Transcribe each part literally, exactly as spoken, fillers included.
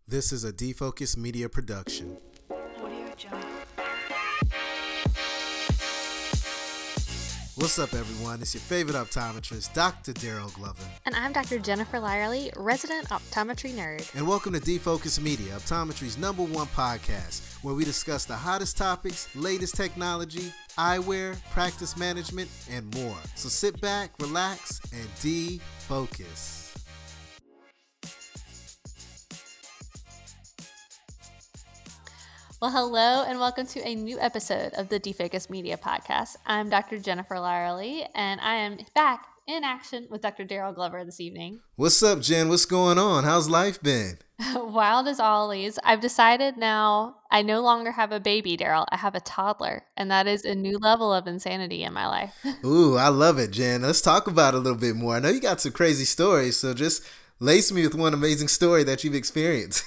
This is a Defocus Media production. Audio Jungle. What's up, everyone? It's your favorite optometrist, Doctor Daryl Glover. And I'm Doctor Jennifer Lyerly, resident optometry nerd. And welcome to Defocus Media, optometry's number one podcast, where we discuss the hottest topics, latest technology, eyewear, practice management, and more. So sit back, relax, and defocus. Well, hello, and welcome to a new episode of the Defocus Media podcast. I'm Doctor Jennifer Lyerly, and I am back in action with Doctor Daryl Glover this evening. What's up, Jen? What's going on? How's life been? Wild as always. I've decided now I no longer have a baby, Daryl. I have a toddler, and that is a new level of insanity in my life. Ooh, I love it, Jen. Let's talk about it a little bit more. I know you got some crazy stories, so just lace me with one amazing story that you've experienced.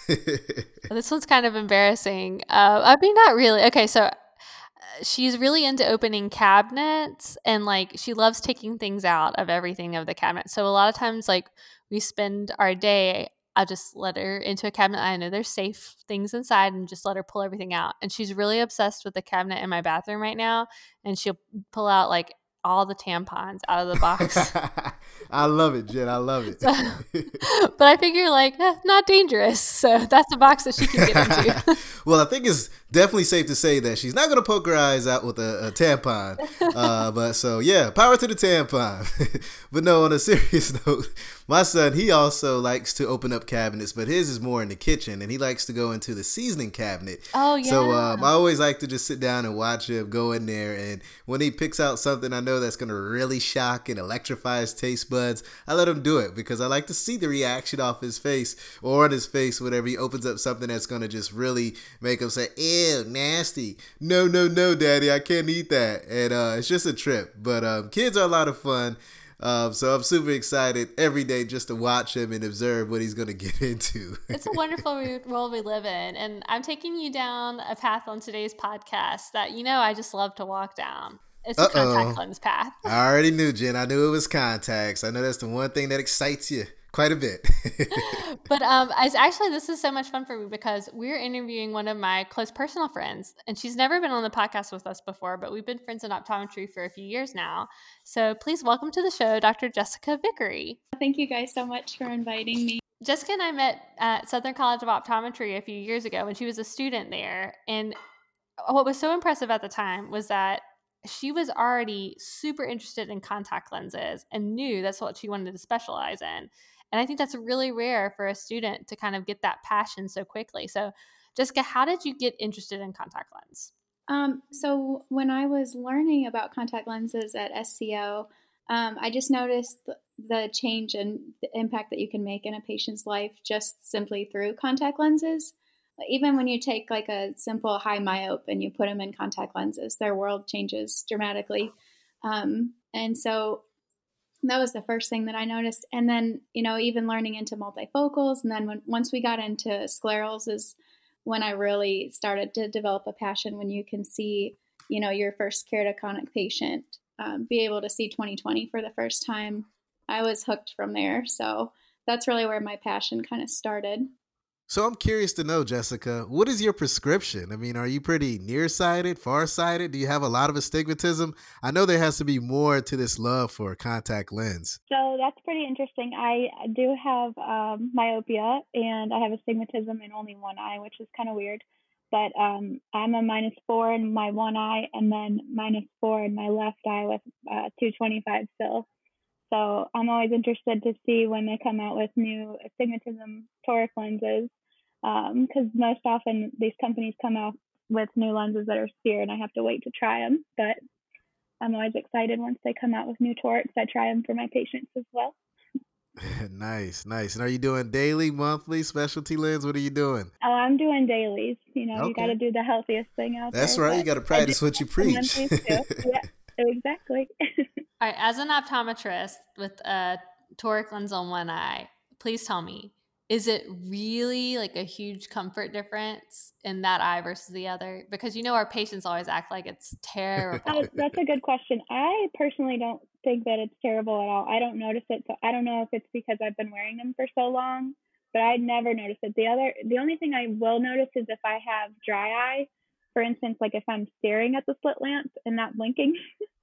This one's kind of embarrassing. Uh, I mean, not really. Okay, so uh, she's really into opening cabinets, and like she loves taking things out of everything of the cabinet. So a lot of times, like we spend our day, I'll just let her into a cabinet. I know there's safe things inside, and just let her pull everything out. And she's really obsessed with the cabinet in my bathroom right now, and she'll pull out like all the tampons out of the box. I love it, Jen. I love it. So, but I figure like eh, not dangerous, so that's a box that she can get into. Well, I think it's definitely safe to say that she's not going to poke her eyes out with a, a tampon. Uh, but so yeah, power to the tampon. But no, on a serious note, my son, he also likes to open up cabinets, but his is more in the kitchen, and he likes to go into the seasoning cabinet. Oh yeah. So um, I always like to just sit down and watch him go in there, and when he picks out something I know that's going to really shock and electrify his taste buds, I let him do it because I like to see the reaction off his face or on his face whenever he opens up something that's going to just really make him say, ew, nasty. No, no, no, daddy, I can't eat that. And uh, it's just a trip. But um, kids are a lot of fun. Um, so I'm super excited every day just to watch him and observe what he's going to get into. It's a wonderful world we live in. And I'm taking you down a path on today's podcast that, you know, I just love to walk down. It's a Uh-oh. contact lens path. I already knew, Jen. I knew it was contacts. I know that's the one thing that excites you quite a bit. But um, it's actually, this is so much fun for me because we're interviewing one of my close personal friends, and she's never been on the podcast with us before, but we've been friends in optometry for a few years now. So please welcome to the show, Doctor Jessica Vickery. Thank you guys so much for inviting me. Jessica and I met at Southern College of Optometry a few years ago when she was a student there. And what was so impressive at the time was that she was already super interested in contact lenses and knew that's what she wanted to specialize in. And I think that's really rare for a student to kind of get that passion so quickly. So, Jessica, how did you get interested in contact lens? Um, so when I was learning about contact lenses at S C O, um, I just noticed the, the change and the impact that you can make in a patient's life just simply through contact lenses. Even when you take like a simple high myope and you put them in contact lenses, their world changes dramatically. Um, and so that was the first thing that I noticed. And then, you know, even learning into multifocals. And then when, once we got into sclerals is when I really started to develop a passion when you can see, you know, your first keratoconic patient, um, be able to see twenty twenty for the first time. I was hooked from there. So that's really where my passion kind of started. So I'm curious to know, Jessica, what is your prescription? I mean, are you pretty nearsighted, farsighted? Do you have a lot of astigmatism? I know there has to be more to this love for a contact lens. So that's pretty interesting. I do have um, myopia, and I have astigmatism in only one eye, which is kind of weird. But um, I'm a minus four in my one eye, and then minus four in my left eye with uh, two twenty-five still. So I'm always interested to see when they come out with new astigmatism toric lenses. Because um, most often these companies come out with new lenses that are sphere, and I have to wait to try them. But I'm always excited once they come out with new torics. I try them for my patients as well. Nice, nice. And are you doing daily, monthly, specialty lens? What are you doing? Oh, I'm doing dailies. You know, Okay. You got to do the healthiest thing out That's there. right. You got to practice what you preach. Yeah, exactly. All right, as an optometrist with a toric lens on one eye, please tell me, is it really like a huge comfort difference in that eye versus the other? Because you know our patients always act like it's terrible. Oh, that's a good question. I personally don't think that it's terrible at all. I don't notice it. So I don't know if it's because I've been wearing them for so long but I'd never noticed it. The other, the only thing I will notice is if I have dry eye, for instance, like if I'm staring at the slit lamp and not blinking,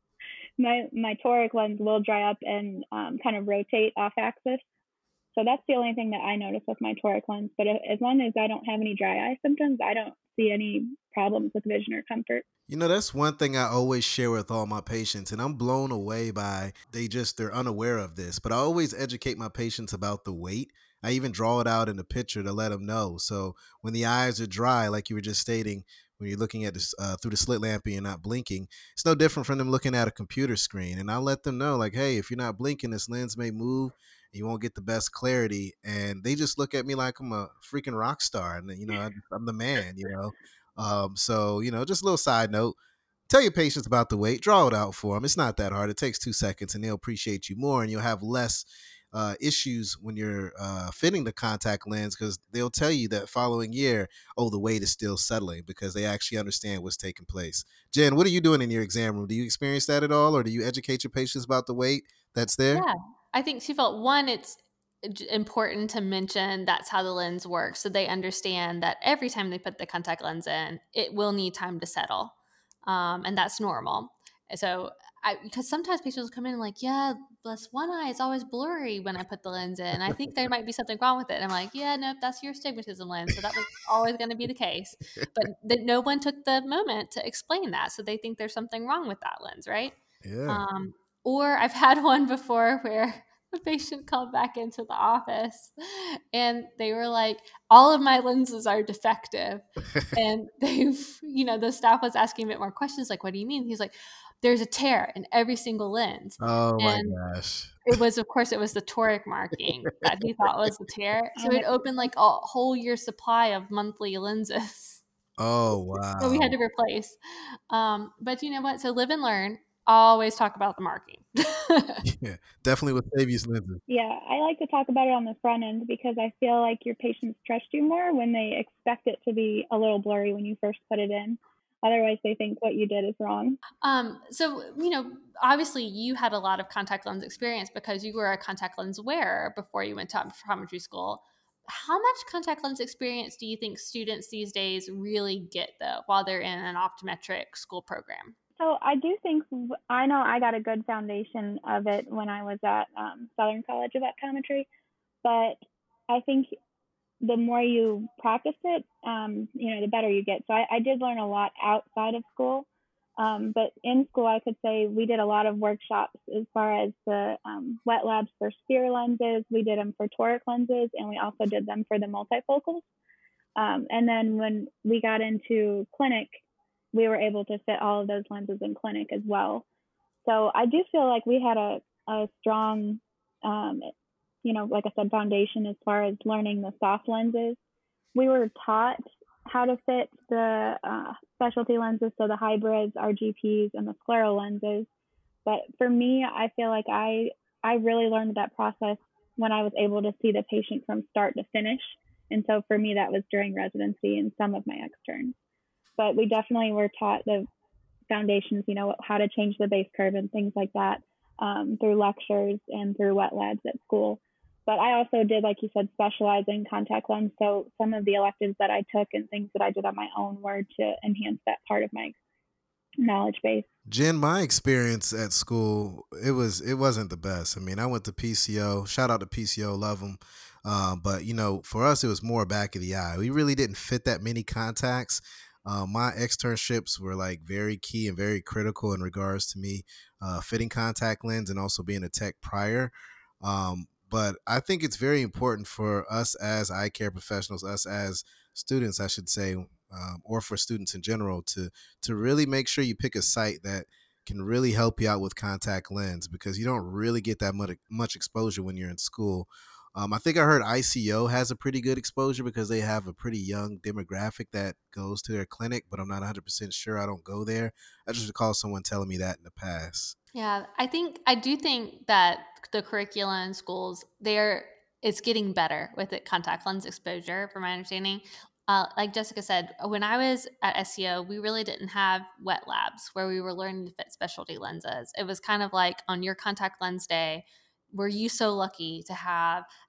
my my toric lens will dry up and um, kind of rotate off axis. So that's the only thing that I notice with my toric lens. But if, as long as I don't have any dry eye symptoms, I don't see any problems with vision or comfort. You know, that's one thing I always share with all my patients, and I'm blown away by they just they're unaware of this. But I always educate my patients about the weight. I even draw it out in the picture to let them know. So when the eyes are dry, like you were just stating, when you're looking at this uh, through the slit lamp and you're not blinking, it's no different from them looking at a computer screen. And I'll let them know, like, hey, if you're not blinking, this lens may move. And you won't get the best clarity. And they just look at me like I'm a freaking rock star, and you know, I, I'm the man. You know. Um, so, you know, just a little side note, tell your patients about the weight, draw it out for them. It's not that hard. It takes two seconds and they'll appreciate you more, and you'll have less uh, issues when you're uh, fitting the contact lens, because they'll tell you that following year, oh, the weight is still settling, because they actually understand what's taking place. Jen, what are you doing in your exam room? Do you experience that at all, or do you educate your patients about the weight that's there? Yeah, I think she felt, one, it's important to mention that's how the lens works, so they understand that every time they put the contact lens in, it will need time to settle, um, and that's normal. So, I because sometimes patients will come in like, yeah, this one eye is always blurry when I put the lens in. I think there might be something wrong with it. And I'm like, yeah, no, that's your astigmatism lens, so that was always going to be the case. But that no one took the moment to explain that, so they think there's something wrong with that lens, right? Yeah. Um, or I've had one before where a patient called back into the office and they were like, all of my lenses are defective. And they've, you know, the staff was asking a bit more questions like, what do you mean? He's like, there's a tear in every single lens. Oh my And gosh. it was, of course, it was the toric marking that he thought was the tear. So it opened like a whole year's supply of monthly lenses. Oh, wow. So we had to replace. Um, but you know what? So live and learn. Always talk about the marking. Yeah, definitely with save you lenses. Yeah, I like to talk about it on the front end because I feel like your patients trust you more when they expect it to be a little blurry when you first put it in. Otherwise, they think what you did is wrong. Um, so, you know, obviously you had a lot of contact lens experience because you were a contact lens wearer before you went to optometry school. How much contact lens experience do you think students these days really get, though, while they're in an optometric school program? So I do think, I know I got a good foundation of it when I was at um, Southern College of Optometry, but I think the more you practice it, um, you know, the better you get. So I, I did learn a lot outside of school, um, but in school I could say we did a lot of workshops as far as the um, wet labs for sphere lenses. We did them for toric lenses, and we also did them for the multifocals. Um, and then when we got into clinic, we were able to fit all of those lenses in clinic as well. So I do feel like we had a, a strong, um, you know, like I said, foundation as far as learning the soft lenses. We were taught how to fit the uh, specialty lenses, so the hybrids, R G Ps, and the scleral lenses. But for me, I feel like I, I really learned that process when I was able to see the patient from start to finish. And so for me, that was during residency and some of my externs. But we definitely were taught the foundations, you know, how to change the base curve and things like that um, through lectures and through wet labs at school. But I also did, like you said, specialize in contact lens. So some of the electives that I took and things that I did on my own were to enhance that part of my knowledge base. Jen, my experience at school, it was it wasn't the best. I mean, I went to P C O. Shout out to P C O, love them. Uh, but you know, for us, it was more back of the eye. We really didn't fit that many contacts. Uh, my externships were like very key and very critical in regards to me uh, fitting contact lens and also being a tech prior. Um, but I think it's very important for us as eye care professionals, us as students, I should say, um, or for students in general, to to really make sure you pick a site that can really help you out with contact lens, because you don't really get that much much exposure when you're in school. Um, I think I heard I C O has a pretty good exposure because they have a pretty young demographic that goes to their clinic, but I'm not one hundred percent sure. I don't go there. I just recall someone telling me that in the past. Yeah, I think I do think that the curriculum in schools there it's getting better with the contact lens exposure, from my understanding. Uh, like Jessica said, when I was at S C O, we really didn't have wet labs where we were learning to fit specialty lenses. It was kind of like on your contact lens day, were you so lucky to have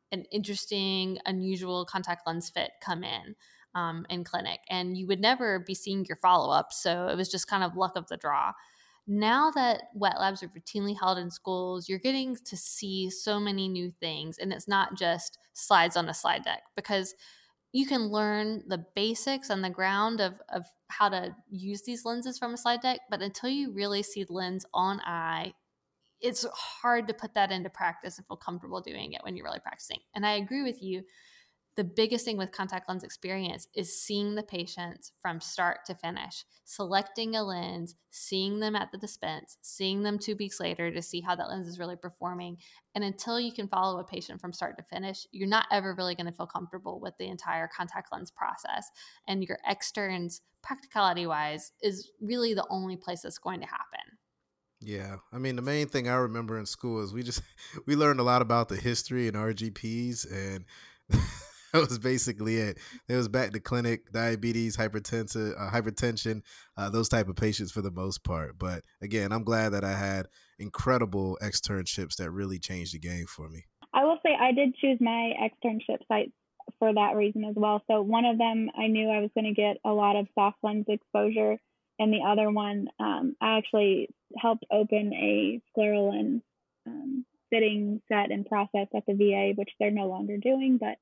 an interesting, unusual contact lens fit come in um, in clinic, and you would never be seeing your follow-up. So it was just kind of luck of the draw. Now that wet labs are routinely held in schools, you're getting to see so many new things, and it's not just slides on a slide deck, because you can learn the basics on the ground of, of how to use these lenses from a slide deck, but until you really see the lens on eye, it's hard to put that into practice and feel comfortable doing it when you're really practicing. And I agree with you. The biggest thing with contact lens experience is seeing the patients from start to finish, selecting a lens, seeing them at the dispense, seeing them two weeks later to see how that lens is really performing. And until you can follow a patient from start to finish, you're not ever really going to feel comfortable with the entire contact lens process. And your externs, practicality wise, is really the only place that's going to happen. Yeah. I mean, the main thing I remember in school is we just, we learned a lot about the history and R G Ps, and that was basically it. It was back to clinic, diabetes, hypertension, uh, hypertension, uh, those type of patients for the most part. But again, I'm glad that I had incredible externships that really changed the game for me. I will say I did choose my externship sites for that reason as well. So one of them, I knew I was going to get a lot of soft lens exposure. And the other one, um, I actually helped open a scleral lens um, fitting set and process at the V A, which they're no longer doing, but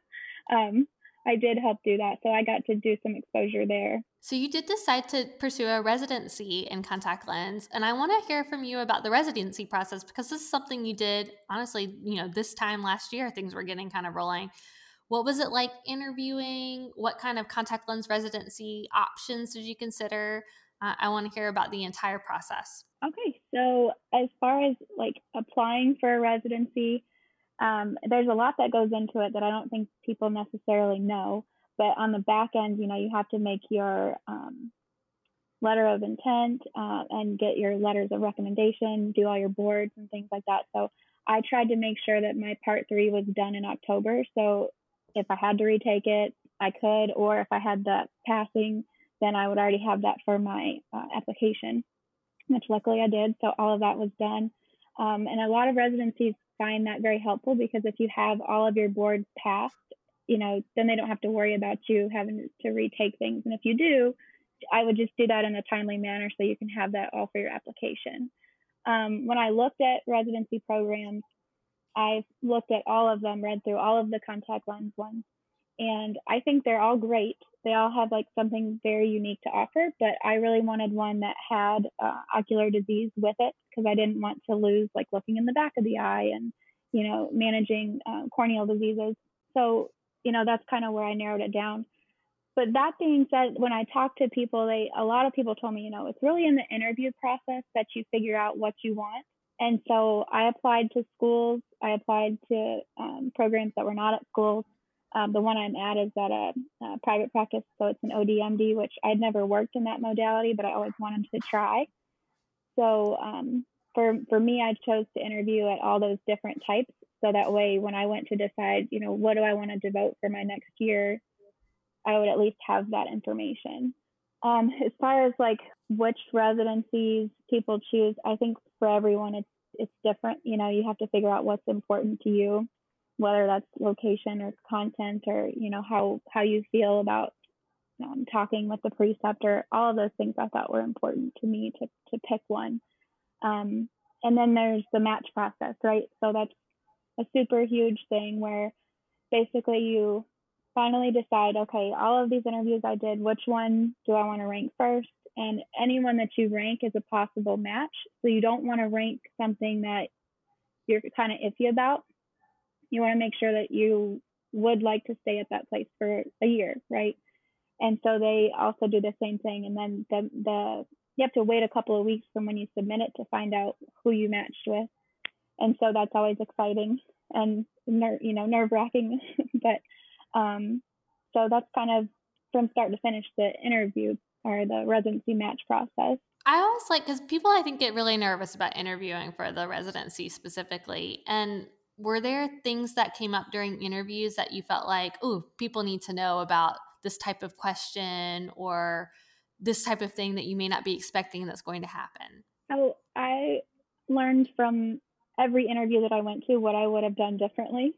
um, I did help do that. So I got to do some exposure there. So you did decide to pursue a residency in contact lens, and I want to hear from you about the residency process, because this is something you did, honestly, you know, this time last year, things were getting kind of rolling. What was it like interviewing? What kind of contact lens residency options did you consider? Uh, I want to hear about the entire process. Okay, so as far as like applying for a residency, um, there's a lot that goes into it that I don't think people necessarily know. But on the back end, you know, you have to make your um, letter of intent uh, and get your letters of recommendation, do all your boards and things like that. So I tried to make sure that my part three was done in October. So if I had to retake it, I could, or if I had that passing, then I would already have that for my uh, application, which luckily I did. So all of that was done. Um, and a lot of residencies find that very helpful, because if you have all of your boards passed, you know, then they don't have to worry about you having to retake things. And if you do, I would just do that in a timely manner so you can have that all for your application. Um, when I looked at residency programs, I've looked at all of them, read through all of the contact lens ones, and I think they're all great. They all have like something very unique to offer, but I really wanted one that had uh, ocular disease with it, because I didn't want to lose like looking in the back of the eye and, you know, managing uh, corneal diseases. So, you know, that's kind of where I narrowed it down. But that being said, when I talk to people, they a lot of people told me, you know, it's really in the interview process that you figure out what you want. And so I applied to schools. I applied to um, programs that were not at schools. Um, the one I'm at is at a, a private practice, so it's an O D M D, which I'd never worked in that modality, but I always wanted to try. So um, for for me, I chose to interview at all those different types, so that way when I went to decide, you know, what do I want to devote for my next year, I would at least have that information. Um, as far as like which residencies people choose, I think for everyone it's it's different. You know, you have to figure out what's important to you, whether that's location or content, or, you know, how, how you feel about um, talking with the preceptor. All of those things I thought were important to me to, to pick one. Um, and then there's the match process, right? So that's a super huge thing where basically you finally decide, okay, all of these interviews I did, which one do I want to rank first? And anyone that you rank is a possible match. So you don't want to rank something that you're kind of iffy about. You want to make sure that you would like to stay at that place for a year, right? And so they also do the same thing. And then the, the you have to wait a couple of weeks from when you submit it to find out who you matched with. And so that's always exciting and ner- you know nerve wracking. But um, so that's kind of from start to finish the interview or the residency match process. I always like, because people I think get really nervous about interviewing for the residency specifically. And were there things that came up during interviews that you felt like, oh, people need to know about this type of question or this type of thing that you may not be expecting that's going to happen? Oh, I learned from every interview that I went to what I would have done differently.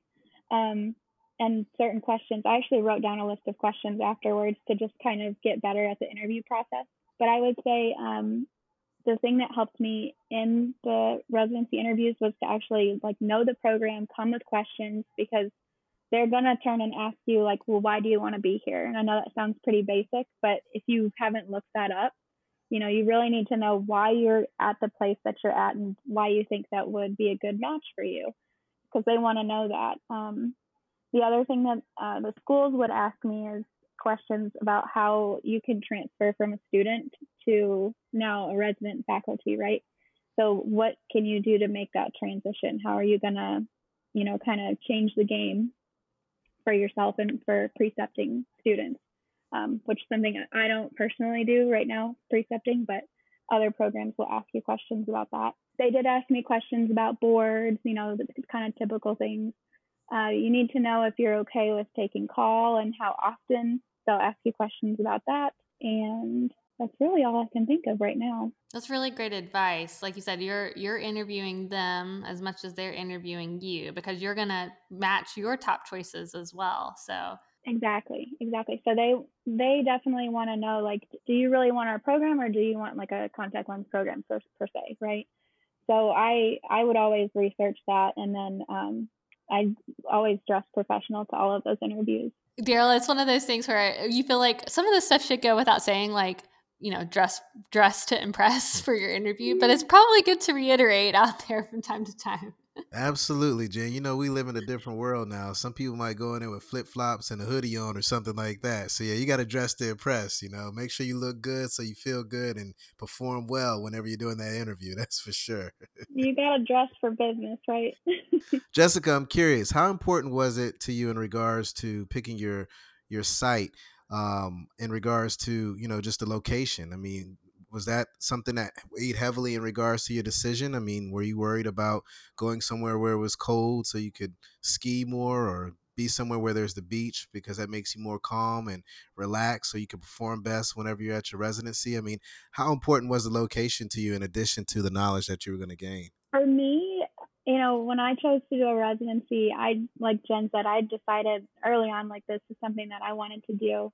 Um, and certain questions, I actually wrote down a list of questions afterwards to just kind of get better at the interview process. But I would say um, the thing that helped me in the residency interviews was to actually like know the program, come with questions, because they're going to turn and ask you like, well, why do you want to be here? And I know that sounds pretty basic, but if you haven't looked that up, you know, you really need to know why you're at the place that you're at and why you think that would be a good match for you, because they want to know that. Um, the other thing that uh, the schools would ask me is questions about how you can transfer from a student to now a resident faculty, right? So what can you do to make that transition? How are you going to, you know, kind of change the game for yourself and for precepting students, um, which is something I don't personally do right now, precepting, but other programs will ask you questions about that. They did ask me questions about boards, you know, the kind of typical things. Uh, you need to know if you're okay with taking call and how often. They'll ask you questions about that. And that's really all I can think of right now. That's really great advice. Like you said, you're you're interviewing them as much as they're interviewing you, because you're gonna match your top choices as well. So exactly, exactly. So they they definitely want to know, like, do you really want our program, or do you want like a contact lens program per, per se, right? So I I would always research that, and then um, I always dress professional to all of those interviews. Daryl, it's one of those things where you feel like some of this stuff should go without saying, like, you know, dress dress to impress for your interview, but it's probably good to reiterate out there from time to time. Absolutely, Jen. You know, we live in a different world now. Some people might go in there with flip flops and a hoodie on or something like that. So yeah, you got to dress to impress. You know, make sure you look good so you feel good and perform well whenever you're doing that interview. That's for sure. You got to dress for business, right? Jessica, I'm curious, how important was it to you in regards to picking your your site, um, in regards to, you know, just the location? I mean, was that something that weighed heavily in regards to your decision? I mean, were you worried about going somewhere where it was cold so you could ski more, or be somewhere where there's the beach because that makes you more calm and relaxed so you can perform best whenever you're at your residency? I mean, how important was the location to you in addition to the knowledge that you were going to gain? For me, you know, when I chose to do a residency, I, like Jen said, I decided early on, like, this is something that I wanted to do.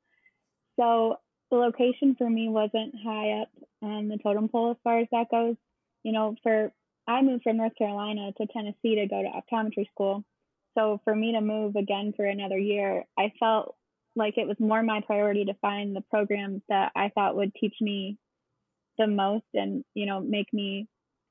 So the location for me wasn't high up on the totem pole as far as that goes. You know, for I moved from North Carolina to Tennessee to go to optometry school. So for me to move again for another year, I felt like it was more my priority to find the program that I thought would teach me the most and, you know, make me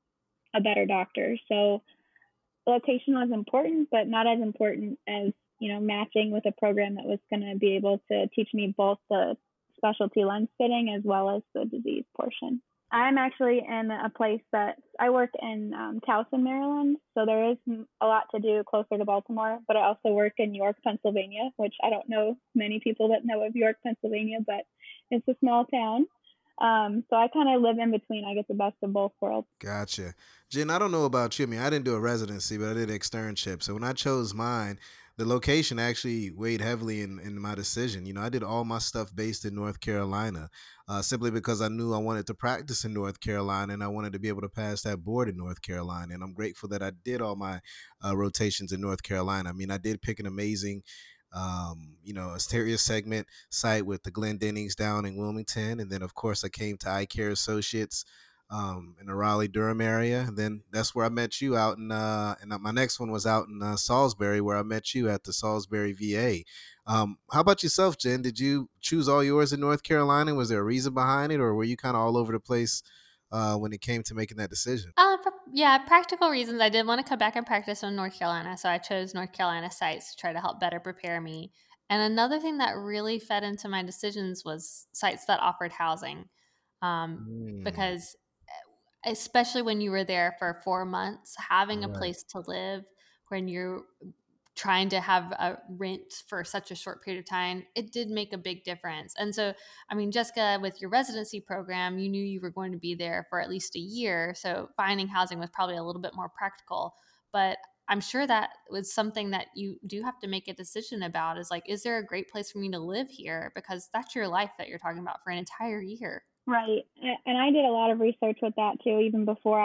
a better doctor. So location was important, but not as important as, you know, matching with a program that was going to be able to teach me both the specialty lens fitting as well as the disease portion. I'm actually in a place that I work in um, Towson, Maryland. So there is a lot to do closer to Baltimore, but I also work in York, Pennsylvania, which I don't know many people that know of York, Pennsylvania, but it's a small town. Um, so I kind of live in between. I get the best of both worlds. Gotcha. Jen, I don't know about you. I mean, I didn't do a residency, but I did an externship. So when I chose mine, the location actually weighed heavily in, in my decision. You know, I did all my stuff based in North Carolina, uh, simply because I knew I wanted to practice in North Carolina and I wanted to be able to pass that board in North Carolina. And I'm grateful that I did all my uh, rotations in North Carolina. I mean, I did pick an amazing um, you know, Asteria segment site with the Glendennings down in Wilmington. And then, of course, I came to Eye Care Associates um, in the Raleigh-Durham area. And then that's where I met you out in, uh, and my next one was out in uh, Salisbury, where I met you at the Salisbury V A. Um, how about yourself, Jen? Did you choose all yours in North Carolina? Was there a reason behind it, or were you kind of all over the place uh, when it came to making that decision? Uh, for, yeah, practical reasons. I did want to come back and practice in North Carolina, so I chose North Carolina sites to try to help better prepare me. And another thing that really fed into my decisions was sites that offered housing, um, Mm, because especially when you were there for four months, having a right. place to live when you're trying to have a rent for such a short period of time, it did make a big difference. And so, I mean, Jessica, with your residency program, you knew you were going to be there for at least a year. So finding housing was probably a little bit more practical. But I'm sure that was something that you do have to make a decision about, is like, is there a great place for me to live here? Because that's your life that you're talking about for an entire year. Right. And I did a lot of research with that too, even before I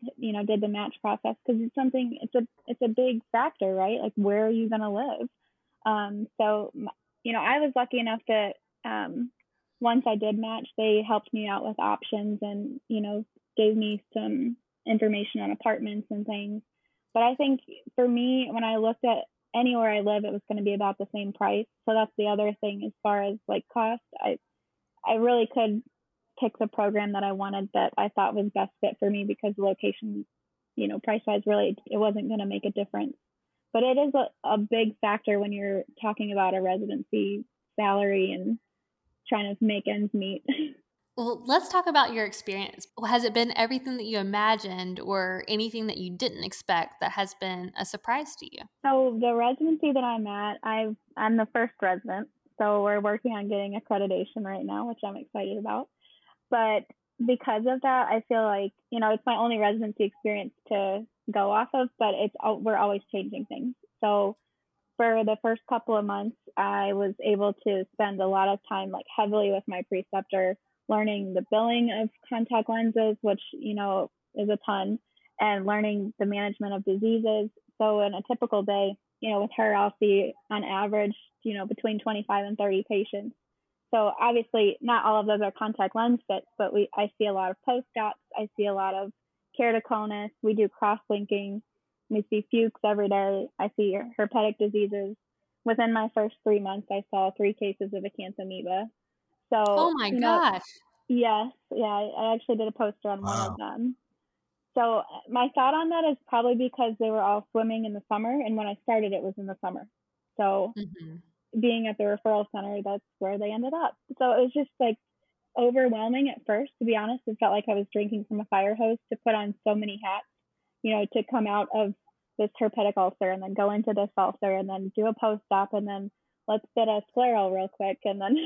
you know, did the match process, because it's something, it's a, it's a big factor, right? Like, where are you going to live? Um, so, you know, I was lucky enough that um, once I did match, they helped me out with options and, you know, gave me some information on apartments and things. But I think for me, when I looked at anywhere I live, it was going to be about the same price. So that's the other thing as far as like cost. I, I really could pick the program that I wanted that I thought was best fit for me, because the location, you know, price wise, really, it wasn't going to make a difference. But it is a, a big factor when you're talking about a residency salary and trying to make ends meet. Well, let's talk about your experience. Has it been everything that you imagined, or anything that you didn't expect that has been a surprise to you? So the residency that I'm at, I've, I'm the first resident. So we're working on getting accreditation right now, which I'm excited about. But because of that, I feel like, you know, it's my only residency experience to go off of, but it's we're always changing things. So for the first couple of months, I was able to spend a lot of time, like, heavily with my preceptor, learning the billing of contact lenses, which, you know, is a ton, and learning the management of diseases. So in a typical day, you know, with her, I'll see on average, you know, between twenty-five and thirty patients. So obviously not all of those are contact lens fits, but we I see a lot of post-ops. I see a lot of keratoconus. We do cross-linking. We see Fuchs every day. I see herpetic diseases. Within my first three months, I saw three cases of acanthamoeba. So, oh my you know, gosh. Yes. Yeah, I actually did a poster on Wow. one of them. So my thought on that is probably because they were all swimming in the summer, and when I started, it was in the summer. So Mm-hmm. being at the referral center, that's where they ended up. So it was just like overwhelming at first, to be honest. It felt like I was drinking from a fire hose to put on so many hats, you know, to come out of this herpetic ulcer and then go into this ulcer and then do a post-op and then let's fit a scleral real quick. And then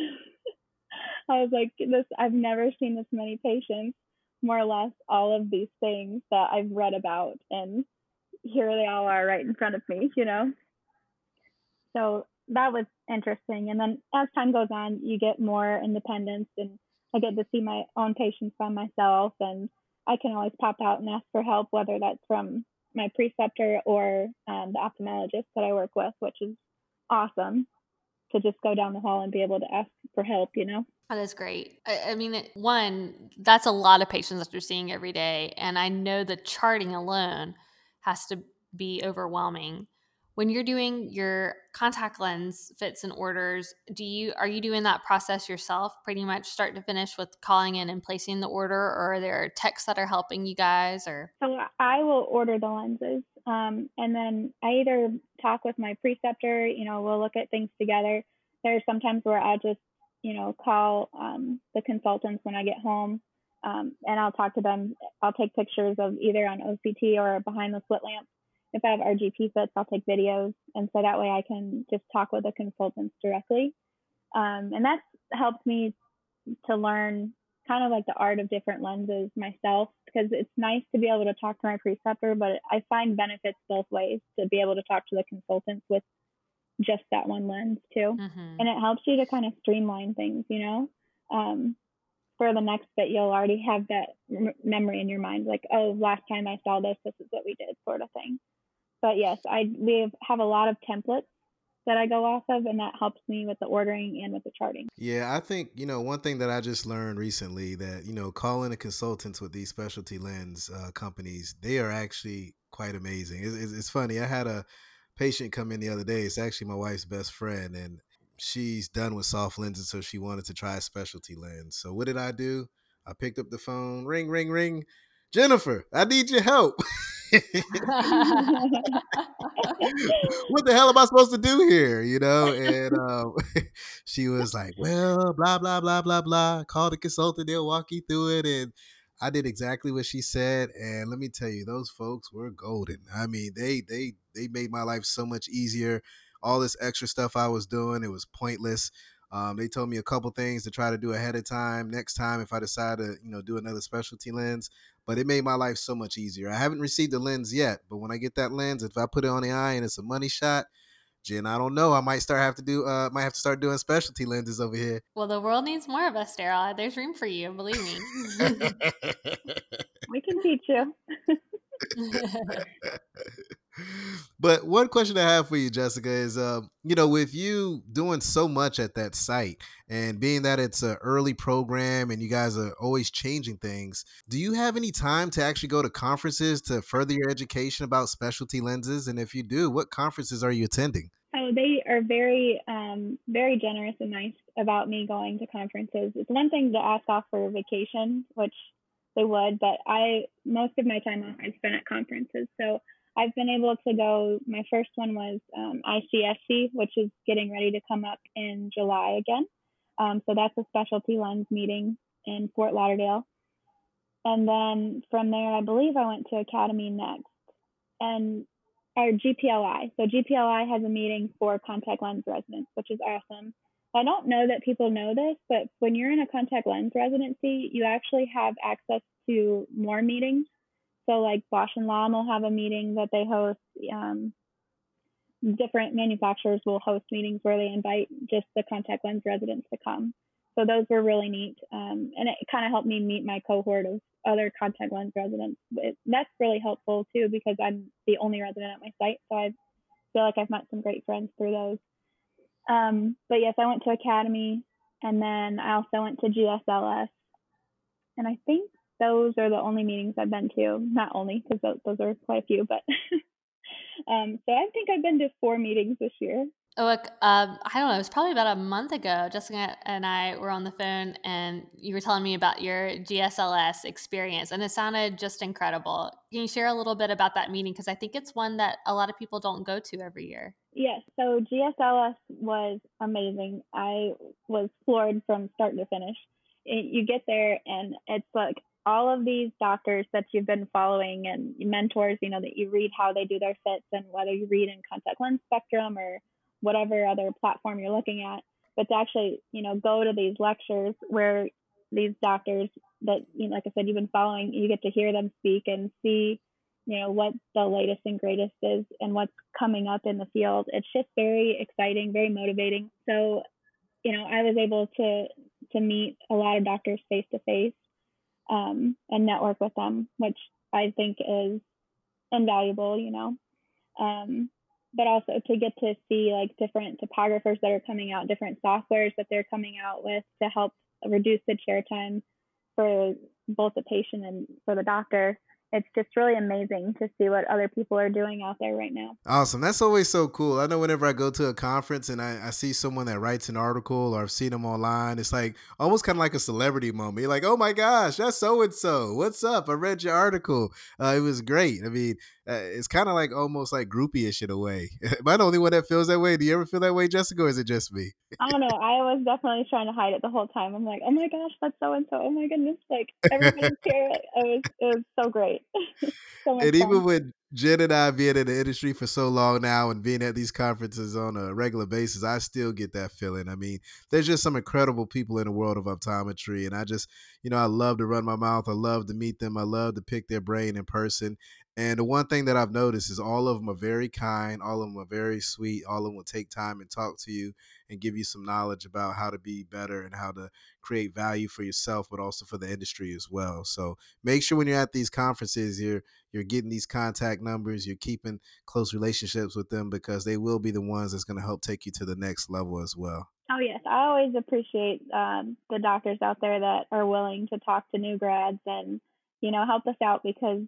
I was like, this, I've never seen this many patients, more or less all of these things that I've read about, and here they all are right in front of me, you know? So that was interesting. And then as time goes on, you get more independence, and I get to see my own patients by myself, and I can always pop out and ask for help, whether that's from my preceptor or um, the ophthalmologist that I work with, which is awesome to just go down the hall and be able to ask for help, you know? That is great. I, I mean, it, one, that's a lot of patients that you're seeing every day. And I know the charting alone has to be overwhelming. When you're doing your contact lens fits and orders, do you are you doing that process yourself, pretty much start to finish, with calling in and placing the order, or are there techs that are helping you guys? Or So I will order the lenses, um, and then I either talk with my preceptor, you know, we'll look at things together. There's sometimes where I just, you know, call um, the consultants when I get home, um, and I'll talk to them. I'll take pictures of either on O C T or behind the slit lamp. If I have R G P fits, I'll take videos, and so that way I can just talk with the consultants directly. Um, and that's helped me to learn kind of like the art of different lenses myself, because it's nice to be able to talk to my preceptor, but I find benefits both ways to be able to talk to the consultants with just that one lens too. mm-hmm. And it helps you to kind of streamline things, you know? Um, for the next bit, you'll already have that m- memory in your mind, like, oh, last time I saw this, this is what we did, sort of thing. But yes, I we have a lot of templates that I go off of, and that helps me with the ordering and with the charting. Yeah, I think, you know, one thing that I just learned recently, that, you know, calling the consultants with these specialty lens uh, companies, they are actually quite amazing. It's, it's, it's funny. I had a patient come in the other day. It's actually my wife's best friend, and she's done with soft lenses, so she wanted to try a specialty lens. So what did I do? I picked up the phone, ring, ring, ring. Jennifer, I need your help. What the hell am I supposed to do here? You know, and um, she was like, well, blah, blah, blah, blah, blah. Call the consultant, they'll walk you through it. And I did exactly what she said. And let me tell you, those folks were golden. I mean, they they they made my life so much easier. All this extra stuff I was doing, it was pointless. Um, they told me a couple things to try to do ahead of time. Next time, if I decide to, you know, do another specialty lens, but it made my life so much easier. I haven't received the lens yet, but when I get that lens, if I put it on the eye and it's a money shot, Jen, I don't know. I might start have to do. Uh, might have to start doing specialty lenses over here. Well, the world needs more of us, Daryl. There's room for you, believe me. We can teach you. But one question I have for you, Jessica, is um, you know, with you doing so much at that site and being that it's an early program and you guys are always changing things, do you have any time to actually go to conferences to further your education about specialty lenses? And if you do, what conferences are you attending? Oh, they are very, um, very generous and nice about me going to conferences. It's one thing to ask off for vacation, which they would, but I most of my time off I spent at conferences. So I've been able to go. My first one was um, I C S C, which is getting ready to come up in July again. Um, so that's a specialty lens meeting in Fort Lauderdale. And then from there, I believe I went to Academy next. And our G P L I. So G P L I has a meeting for contact lens residents, which is awesome. I don't know that people know this, but when you're in a contact lens residency, you actually have access to more meetings. So like Bausch and Lomb will have a meeting that they host. Um, different manufacturers will host meetings where they invite just the contact lens residents to come. So those were really neat. Um, and it kind of helped me meet my cohort of other contact lens residents. It, that's really helpful too, because I'm the only resident at my site. So I feel like I've met some great friends through those. Um, but yes, I went to Academy, and then I also went to G S L S. And I think those are the only meetings I've been to. Not only, because those, those are quite a few, but um, so I think I've been to four meetings this year. Oh, look, um, I don't know. It was probably about a month ago. Jessica and I were on the phone, and you were telling me about your G S L S experience, and it sounded just incredible. Can you share a little bit about that meeting? Because I think it's one that a lot of people don't go to every year. Yes, so G S L S was amazing. I was floored from start to finish. It, you get there, and it's like all of these doctors that you've been following and mentors, you know, that you read how they do their fits, and whether you read in Contact Lens Spectrum or whatever other platform you're looking at, but to actually, you know, go to these lectures where these doctors that, you know, like I said, you've been following, you get to hear them speak and see, you know, what the latest and greatest is and what's coming up in the field. It's just very exciting, very motivating. So, you know, I was able to to meet a lot of doctors face to face and network with them, which I think is invaluable, you know. Um, but also to get to see like different topographers that are coming out, different softwares that they're coming out with to help reduce the chair time for both the patient and for the doctor. It's just really amazing to see what other people are doing out there right now. Awesome. That's always so cool. I know whenever I go to a conference and I, I see someone that writes an article or I've seen them online, it's like almost kind of like a celebrity moment. You're like, oh my gosh, that's so and so. What's up? I read your article. Uh, it was great. I mean, uh, it's kind of like almost like groupie-ish in a way. Am I the only one that feels that way? Do you ever feel that way, Jessica, or is it just me? I don't know. I was definitely trying to hide it the whole time. I'm like, oh my gosh, that's so and so. Oh my goodness, like everybody's here. It was it was so great, so much And even fun. with Jen and I being in the industry for so long now and being at these conferences on a regular basis, I still get that feeling. I mean, there's just some incredible people in the world of optometry. And I just, you know, I love to run my mouth. I love to meet them. I love to pick their brain in person. And the one thing that I've noticed is all of them are very kind. All of them are very sweet. All of them will take time and talk to you and give you some knowledge about how to be better and how to create value for yourself, but also for the industry as well. So make sure when you're at these conferences, you're you're getting these contact numbers, you're keeping close relationships with them, because they will be the ones that's going to help take you to the next level as well. Oh yes, I always appreciate um, the doctors out there that are willing to talk to new grads and, you know, help us out, because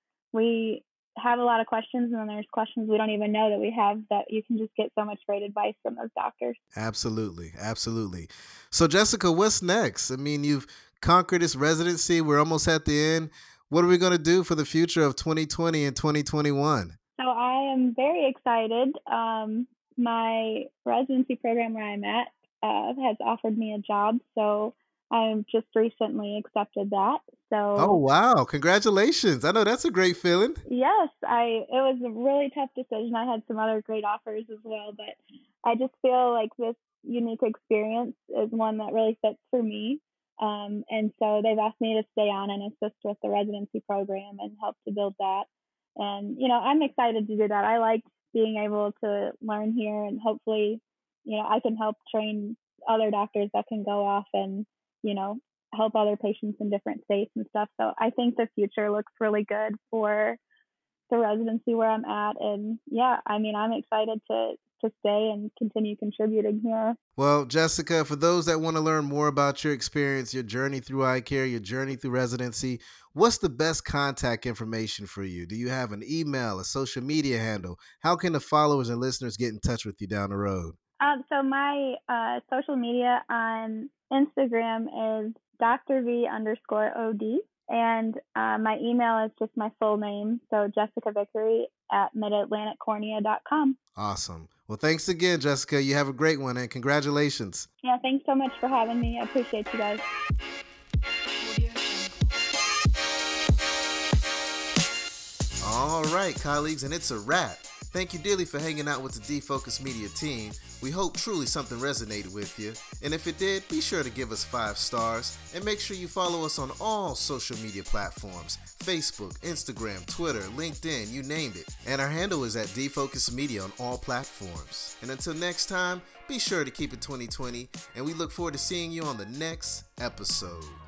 we have a lot of questions, and then there's questions we don't even know that we have, that you can just get so much great advice from those doctors. Absolutely. Absolutely. So, Jessica, what's next? I mean, you've conquered this residency. We're almost at the end. What are we going to do for the future of twenty twenty and twenty twenty-one? So I am very excited. Um, my residency program where I'm at uh, has offered me a job, so I've just recently accepted that. Oh, So wow. Congratulations. I know that's a great feeling. yes, I it was a really tough decision. I had some other great offers as well, but I just feel like this unique experience is one that really fits for me. Um, and so they've asked me to stay on and assist with the residency program and help to build that. And you know, I'm excited to do that. I like being able to learn here, and hopefully, you know, I can help train other doctors that can go off and, you know, help other patients in different states and stuff. So I think the future looks really good for the residency where I'm at. And yeah, I mean, I'm excited to to stay and continue contributing here. Well, Jessica, for those that want to learn more about your experience, your journey through eye care, your journey through residency, what's the best contact information for you? Do you have an email, a social media handle? How can the followers and listeners get in touch with you down the road? Um, so my uh, social media on Instagram is Doctor V underscore O D. And uh, my email is just my full name, so Jessica Vickery at mid atlantic cornea dot com. Awesome. Well, thanks again, Jessica. You have a great one, and congratulations. Yeah, thanks so much for having me. I appreciate you guys. All right, colleagues, and it's a wrap. Thank you dearly for hanging out with the D-Focus Media team. We hope truly something resonated with you. And if it did, be sure to give us five stars. And make sure you follow us on all social media platforms. Facebook, Instagram, Twitter, LinkedIn, you named it. And our handle is at D-Focus Media on all platforms. And until next time, be sure to keep it twenty twenty. And we look forward to seeing you on the next episode.